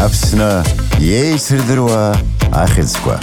Аԥсны иеицырдыруа ахьӡқәа.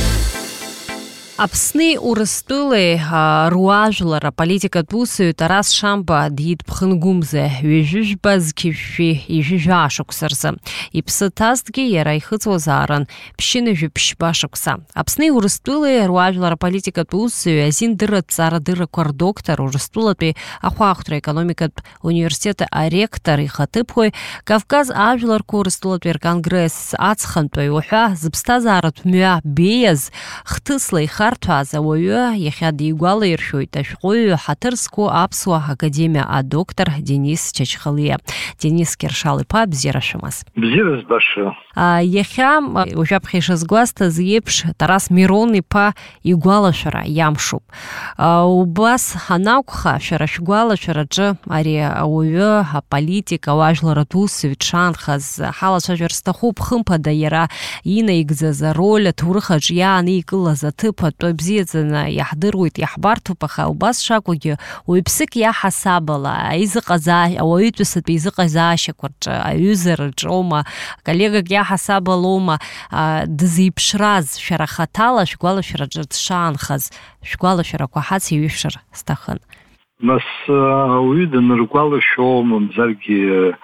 Аԥсни Урыстәылеи руажәлар аполитикатә усаҩ Тарас Шамба дидԥхынгәымзе ҩажәижәба зқьышәшәи ижәижәа ашықәса рзы. Иԥсы ҭазҭгьы иара ихыҵуазаарын ԥшьынажәи-ԥшьба шықәса. Аԥсни Урыстәылеи руажәлар аполитикатә усаҩ азин дырратә-ҵаарадыррақәа рдоктор, Урыстәылатәи ахәаахәҭра економикатә университет аректор ихаҭыԥуаҩ, Кавказ ажәларқәа Урыстәылатәи рконгресс аҵхантәаҩ уҳәа зыԥсҭазааратә мҩа беиаз хҭысла ихарҭәааз ауаҩы иахьа дигәалаиршәоит ашәҟәыҩҩы ҳаҭыр зқәу Аԥсуа академиа адоктор Денис Чачхалиа. Денис Кьыршал-иԥа, бзиара шәымаз. Бзиара збаша. Иахьа уажәаԥхьа ишазгәасҭаз еиԥш Тарас Мирон-иԥа игәалашәара иамшуп. Убас ҳанакәха шәара шәгәалашәараҿы ари ауаҩы аполитик ауажәларатә усаҩ дшаанхаз ҳалацәажәар сҭахуп, хымԥада иара инаигӡаз ароль аҭоурыхаҿ иааникылаз аҭыԥ атәы бзиаӡаны иаҳдыруеит, иаҳбарҭоуп, аха убас шакәагьы уаҩԥсык иаҳасабала ауаҩытәыҩсатәи изыҟазаашьақәа рҿы, аҩызараҿоума, коллегак иаҳасабалоума дызеиԥшраз шәара хаҭала шәгәалашәараҿы дшаанхаз шәгәалашәарақәа ҳациҩышәшар сҭахын. Нас ауаҩы даныргәалашәо мамзаргьы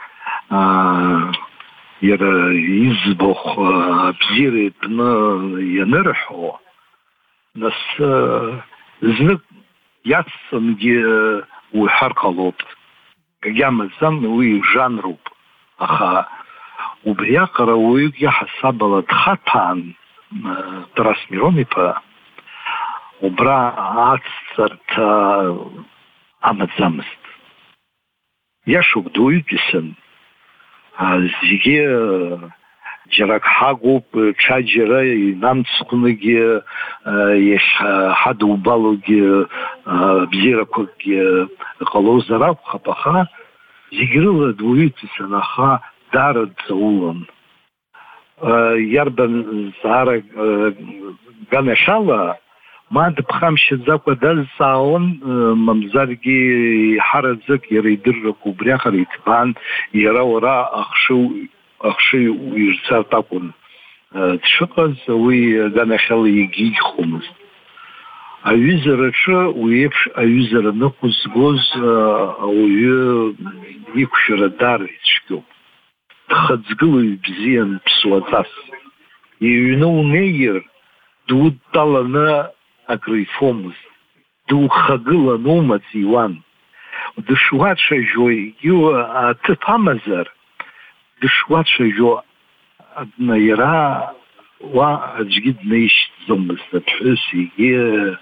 иара иӡбахә абзиара итәны ианырҳәо, нас знык иацҵангьы уҳәар ҟалоуп. Агьамаӡам, уи жанруп. Аха убриаҟара уаҩык иаҳасабала дхаҭәаан Тарас Мирон-иԥа, убра ацҵарҭа амаӡамызт. Иашоуп, дуаҩытәыҩсан. Зегьы џьарак ҳагуп, ҽаџьара инамцхәныгьы, иахьҳадубалогьы бзиарақәакгьы ҟалозар акәхап, аха зегь рыла дуаҩытәыҩсан, аха даара дҵаулан. Иарбан зҵаара ганахьала ма дыԥхамшьаӡакәа дазҵаауан, мамзаргьы ҳараӡак иара идыррақәа убриаҟара иҭбаан, иара уара ахшыҩ уирцартә акәын дшыҟаз, уи ганахьала егьигьхомызт. Аҩызараҿы уи еиԥш аҩызара ныҟәызгоз ауаҩы иқәшәара даара ицәгьоуп. Дхаҵгылаҩ бзиан ԥсуаҵас. Иҩны унеир дудтәаланы акрифомызт. Духагылан умаҵ иуан. Дышуацәажәо егьи аҭыԥ амазар, дышуацәажәо иара уа аӡәгьы днаишьҭӡомызт. Аԥҳәыс егьи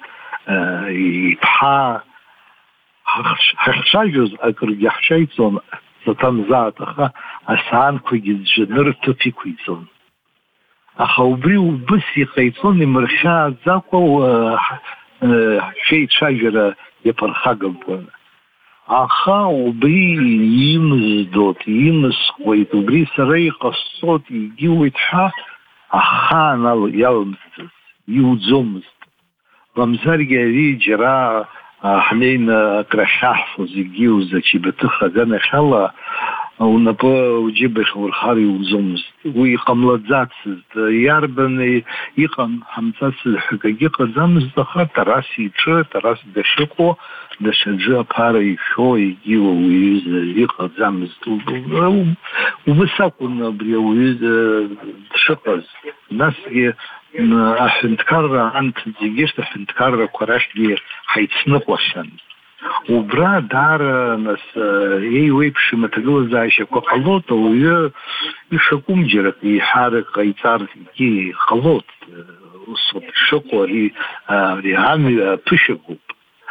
иԥҳа ҳахьцәажәоз акыргьы ҳҽеиҵон, заҭамзаат, аха асаанқәагьы ӡәӡәаны рҭыԥ иқәиҵон. Аха убри убыс иҟаиҵон, имырхьааӡакәа шәеицәажәара иаԥырхагамтәын. Аха убри имыздот, имысхуеит, убри сара иҟасҵот, егьиуеит ҳәа ахаан иалымсӡаз, иуӡомызт. Мамзаргьы ари џьара ҳнеины акрахьаҳфоз егьиуз ачибаҭыха ганахьала унапы уџьыба ихаурхар иуӡомызт. Уи иҟамлаӡацызт. Иарбан иҟан ҳамҵацыз ҳәа акагьы ыҟаӡамызт, аха Тарас иҿы, Тарас дахьыҟоу, даҽаӡәы аԥара ишәо егьи ауаҩы иҟаӡамызт. Убыс акәын абри ауаҩы дшыҟаз. Насгьы аҳәынҭқарра анҭыҵ зегьы аҳәынҭқаррақәа рахьгьы ҳаицныҟәахьан. Убра даара нас еиуеиԥшым аҭагылазаашьақәа ҟалот, ауаҩы ишакәым џьарак еиҳарак ҟаиҵар ҟалот. Усоуп ишыҟоу, ари амҩа ԥышьагоуп.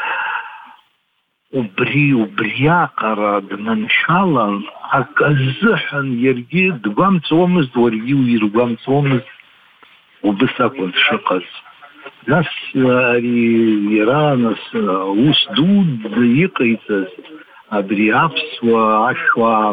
Убриаҟара дманшәалан, аказыҳәан иаргьы дгәамҵуамызт, уаргьы уиргәамҵуамызт. Убыс акәын дшыҟаз. Нас ари иара ус дуӡӡа иҟаиҵаз абри аԥсуа ашәуа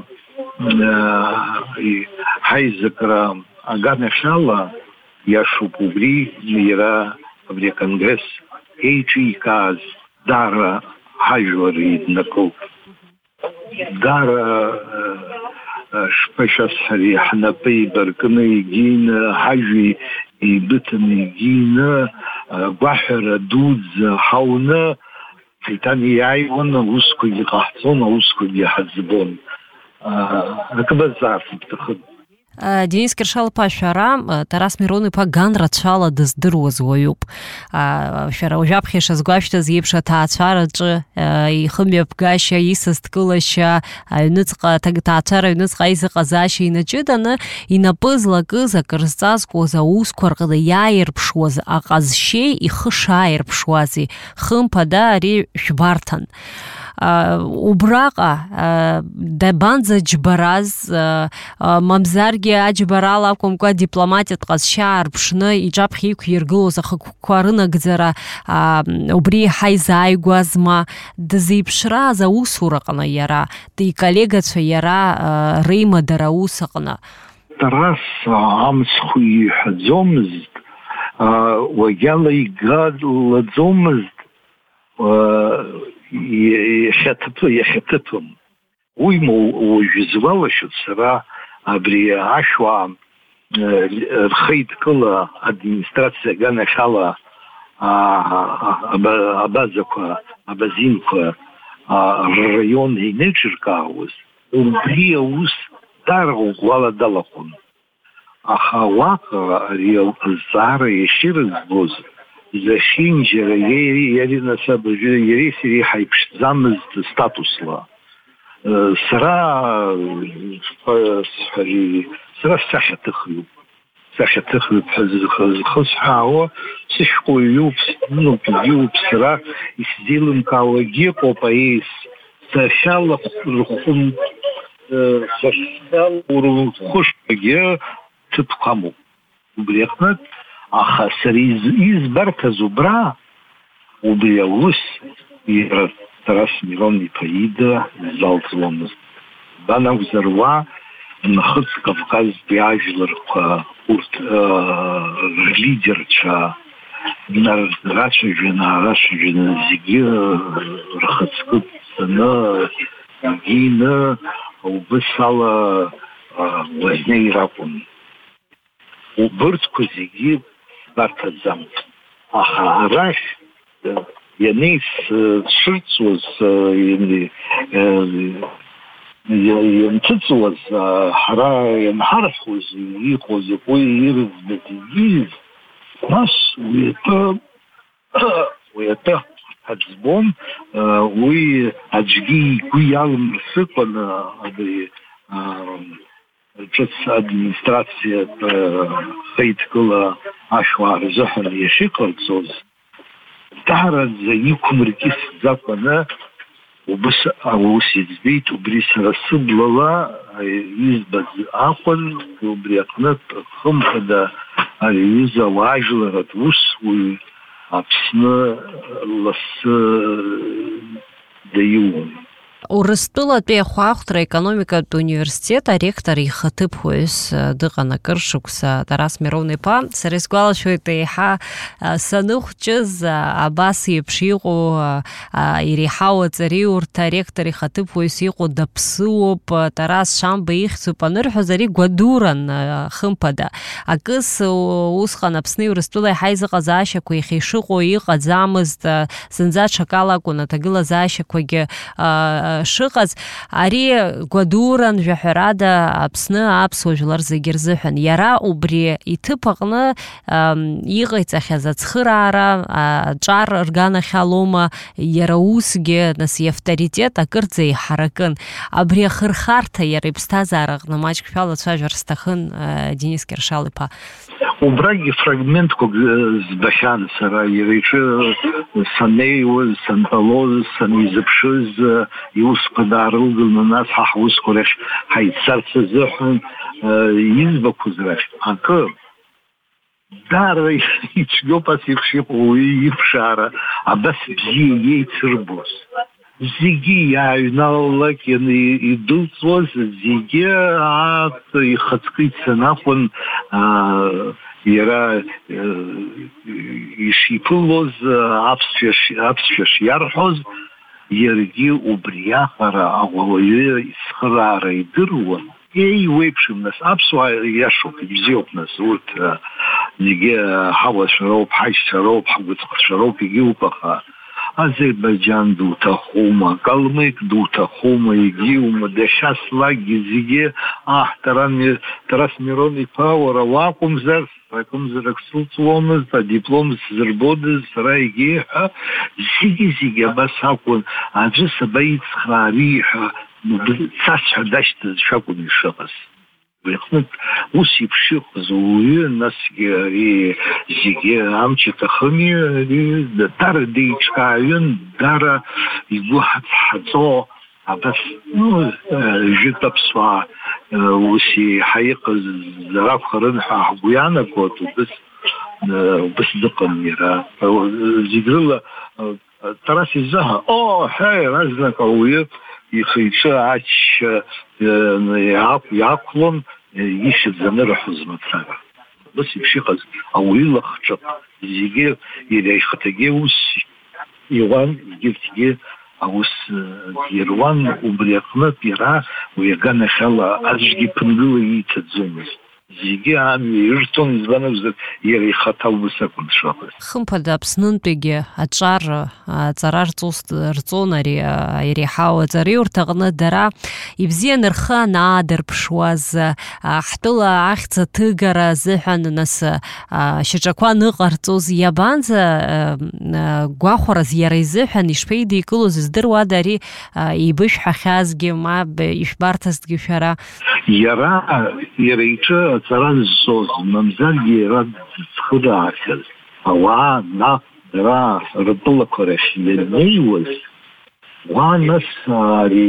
ҳаизакра аганахьала иашоуп, убри иара абри аконгресс еиҿикааз даара ҳажәлар иднакылт. Даара شبشسحري حنبي بركني جين حاجي يبتني جين بحر دوز حونا فيتاني يعيون وسكو يقحصون وسكو يحزبون هكذا زعف بتاخد Денис Киршалпа шара Тарас Миронов-иԥа ганрацәала дыздыруазуаҩуп. Шәара ужәаԥхьа ишазгәашәҭаз еиԥш аҭаацәараҿы ихымҩаԥгашьа, исасдкылашьа, аҩныҵҟа аҭаацәара аҩныҵҟа аизыҟазаашьа инаҷыданы инапы злакыз акыр зҵазкуаз аусқәа рҟны иааирԥшуаз аҟазшьеи ихы шааирԥшуази хымԥада ари шәбарҭан. Убраҟа дабанӡа џьбараз мамзаргьы аџьбарала акәымкәа дипломатиатә ҟазшьа аарԥшны иҿаԥхьа иқәиргылоз ахықәқәа рынагӡара убри еиҳа изааигәазма, дызеиԥшраз аусураҟны иара, иколлегацәа иара реимадара аус аҟны. Тарас амцхә иҳәаӡомызт, уагьала игалаӡомызт, иахьаҭыԥым. Уимоу уажәызуалашьот сара абри ашәуа рхеидкыла администрациа аганахьала абазақәа, абазинқәа ррайон инеиҿыркаауаз, убри аус дара ӷәӷәала далахәын. Аха уаҟа ари азҵаара иахьырыӡбоз зехьынџьара иареи насабажәы иареи сареи ҳаиԥшӡамызт статусла. Сара сахьаҭыхҩуп. Сахьаҭыхҩуп ҳәа зхысҳәаауа сышәҟәыҩҩуп, снупҩуп, сара исзеилымкаауагьы ыҟоуп аиес. Сахьала рхәышқәагьы ҭыԥк амоуп. Убри аҟнытә аха сара избарҭаз убра, убри аус иара Тарас Миронов-иԥа ида залҵуамызт. Бан акәзар уа нхыҵ Кавказтәи ажәларқәа урҭ рлидерцәа рацәажәаны зегьы рхаҵкы ҵаны игины убыс ала уазнеир акәын. Убырҭқәа зегьы барҭаӡамызт. Аха арахь ианеицшырҵуаз, ианҭыҵуаз, ҳара ианҳарҳәоз иҟоз уи ирыӡбаз егьиз, нас уи атәы ҳаӡбон, уи аӡәгьы игәы иалмырсыҟаны абри ҿыц администрациатә хеидкыла ашәуаа рзыҳәан иахьыҟарҵоз дараӡа иқәмыркьысӡакәаны убыс аус иӡбеит. Убри сара сыблала избаз акәын. Убри аҟнытә хымԥада ари аҩыза ауаажәларатә усуаҩ Аԥсны лассы даиуан. Урыстәылатәи ахәаахәҭра аекономикатә университет аректор ихаҭыԥуаҩыс дыҟан акыр шықәса Тарас Миронов-иԥа. Сара исгәалашәоит еиҳа саныхәҷыз абас еиԥш иҟоу иреиҳау аҵари урҭ аректор ихаҭыԥуаҩыс иҟоу даԥсыуоуп, Тарас Шамба ихьӡуп анырҳәоз ари гәадуран хымԥада. Акыс усҟан Аԥсни Урыстәыла еиҳа изыҟазаашьақәа иахьа ишыҟоу иҟаӡамызт, зынӡа ҽакала акәын аҭагылазаашьақәагьы шыҟаз, ари гәадуран жәаҳәарада Аԥсны аԥсуа жәлар зегьы рзыҳәан. Иара убри иҭыԥ аҟны иҟаиҵахьаз ацхыраара аҿар рганахьалома, иара усгьы нас иавторитет акырӡа иҳаракын. Абри ахырхарҭа иара иԥсҭазаара аҟны маҷк шәалацәажәар сҭахын, Денис Киршал-иԥа. Убрагьы фрагментқәак збахьан сара иара иҿы саннеиуаз, сантәалоз, санизыԥшыз, иусқәа даарылганы нас ҳусқәа рахь ҳаиццарц азыҳәан избақәоз рахь акы даара ицәгьоуп ас еиԥш иҟоу уи иԥшаара абас бзиа иеицырбоз. Зегьы иааҩналалак идәылҵуаз, зегьы ихаҵкы ицан акәын иара ишиԥылоз аԥсшәа шиарҳәоз, иаргьы убри аҟара ауаҩы ицхыраара идыруан, еиуеиԥшым нас аԥсуаа иашоуп, ибзиоуп нас урҭ зегьы ҳауацәа роуп, ҳаишьцәа роуп, ҳгәыҵхцәа роуп, егьиуп, аха Азербайджан дуҭахума, Калмык дуҭахума, егьиума, дахьаслакгьы зегьы Тарас Мирон-иԥа уара уакәымзар акымзарак сылҵуамызт, адиплом сзырбодаз сара егьиҳәа зегьы абас акәын, аӡәы сабаицхраари ҳәа цасҳәа дашьҭаз шакәын ишыҟаз. Иҟнытә ус еиԥш иҟаз ауаҩы, насгьы ари зегьы амч иҭахыми, дара деиҿкааҩын, дара игәы ҳаҵҳаҵо, абас жәытә аԥсуаа ус еиҳа иҟаз ракәхарын ҳәа ҳгәы иаанагоит, убас дыҟан иара. Зегь рыла Тарас изыҳа, ҳаи, иаразнак ауаҩы ихы-иҿы ачча иақәлон, ишьаӡанырҳәоз мацара. Убас еиԥш иҟаз ауаҩы лахҿык зегьы иара ихаҭагьы ус иуан, егьырҭгьы аус дируан, убри аҟнытә иара уи аганахьала аӡәгьы ԥынгыла ииҭаӡомызт. Зегьы амҩа ирҭон, избан акәзар, иара ихаҭа убас акәын дшыҟаз. Хымԥада Аԥснынтәигьы аҿар аҵара рҵон ари иреиҳау аҵареиурҭа аҟны дара ибзианы рхы анаадырԥшуаз, ҳтәыла ахьӡ аҭыгара азыҳәан нас шьаҿақәа ныҟарҵоз, иабанӡа гәахәараз иара изыҳәан ишԥеидикылоз здыруада ари ибышәҳәахьазгьы, мап ишәбарҭазҭгьы шәара? Иара иҿы аҵара зцоз, мамзаргьы иара дзыцхыраахьаз, ауаа наҟ дара ртәылақәа рахь ианнеиуаз, уа нас ари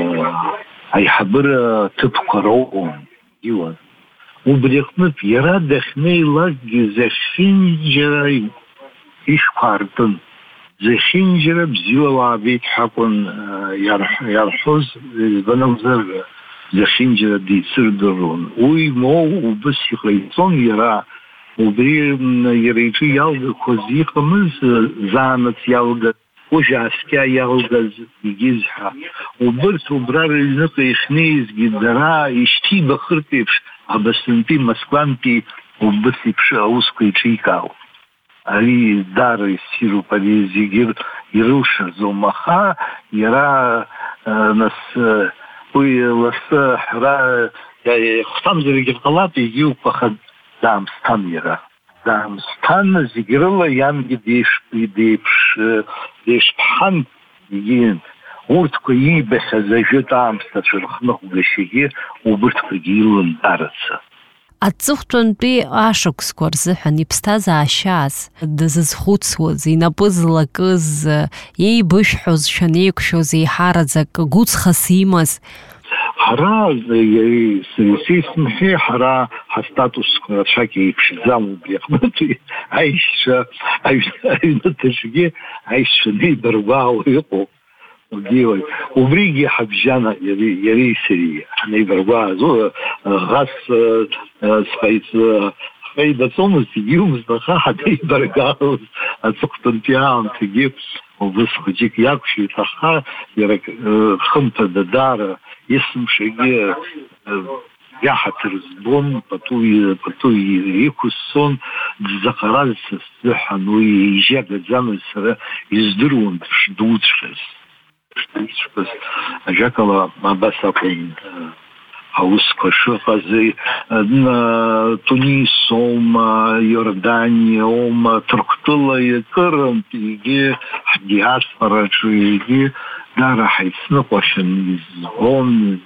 аиҳабыра ҭыԥқәа роуон, иуан. Убри аҟнытә иара дахьнеилакгьы зехьынџьара ишәқәа аартын. Зехьынџьара бзиала уаабеит ҳәа акәын иарҳәоз, избан акәзар зехьынџьара дицырдырон. Уи моу убас иҟаиҵон иара, убри иара иҿы иалгақәаз иҟамыз заанаҵ иалгаз, ужьааскьа иалгаз егьыз ҳәа. Убырҭ убра рыҩныҟа ихьнеизгьы дара ишьҭибахыртә еиԥш Абасынтәи, Москвантәи убас еиԥш аусқәа иҿикаауан. Ари даара иссируп, ари зегьы ирылшаӡом, аха иара нас уи лассы ҳәара хәҭамзаргьы ҟалап, егьиуп, аха даамсҭан иара. Даамсҭан зегь рыла иангьы деиԥшԥҳан, егьин урҭқәа иибахьаз ажәытә аамсҭацәа рхныҟәгашьагьы убырҭқәагьы илан даарацы. Аҵыхәтәантәи ашықәсқәа рзыҳәан иԥсҭазаашьаз, дызызхәыцуаз, инапы злакыз, иеибышәҳәоз, шәанеиқәшәоз, еиҳараӡак гәыҵхас имаз? Ҳара сеисмҳәеи, ҳара ҳастатусқәа рацәак еиԥшӡам убри аҟнытә, аишьцәа аҩнаҭаҿгьы аишьцәа неибаргәаауа иҟоуп. Убригьы ҳабжьан иареи сареи ҳнеибаргәааз, ӷас ҳҟаидаҵомызт, егьиумызт, аха ҳанеибаргәаауаз аҵыхәтәантәи аамҭагьы убас хәыҷык иақәшәеит, аха иара хымԥада даара есымшагьы иаҳаҭыр збон, пату иқәыссон, дзаҟараз са сзыҳәан уи ижьагаӡамыз сара издыруан дшдуҵәҟьаз. Ажәакала абас акәын аусқәа шыҟаз, Тунис аума, Иордания аума, Ҭырқәтәыла икырынтә егьи ҳдиаспораҿы егьи даара ҳаицныҟәашьан избон,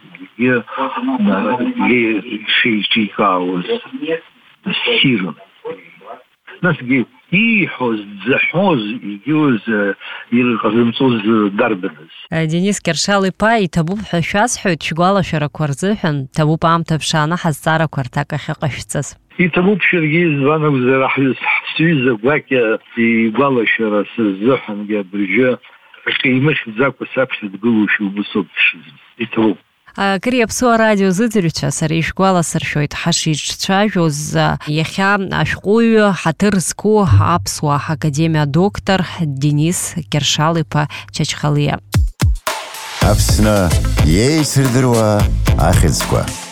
егьи шеиҿикаауаз ссирын. Насгьы ииҳәоз, дзаҳәоз, егьиуз ирҟазымҵоз дарбаныз. Денис Кьыршал-иԥа, иҭабуп ҳәа шәасҳәоит шәгәалашәарақәа рзыҳәан, ҭабуп аамҭа ԥшааны ҳазҵаарақәа рҭак ахьыҟашәҵаз. Иҭабуп шәаргьы, избан акәзар, сҩыза гәакьа игәалашәара сыззыҳәангьы абыржәы имыхьӡакәа саԥхьа дгылоушәа убасоуп дшызбаз. Иҭабуп. Кыри аԥсуа радиозыӡырҩцәа, сара ишәгәаласыршәоит ҳашиҿцәажәоз иахьа ашәҟәыҩҩы, ҳаҭыр зқәу аԥсуаа ҳакадемиа доктор Денис Кьыршал-иԥа Чачхалиа. Аԥсны иеицырдыруа ахьӡқәа.